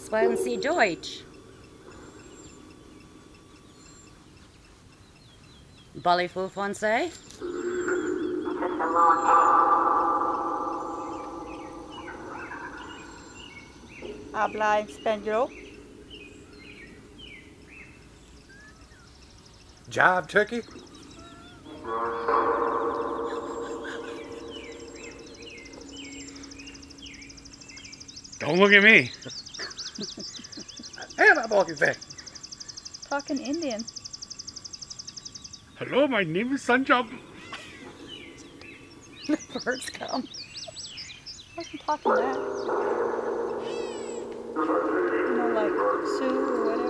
Sprechen Sie Deutsch? Parlez-vous français? Habla español. Jive turkey? Don't look at me. Am I walking fast? Talking Indian. Hello, my name is Sanjab. Birds come. Wasn't talking that. You know, like Sue or whatever.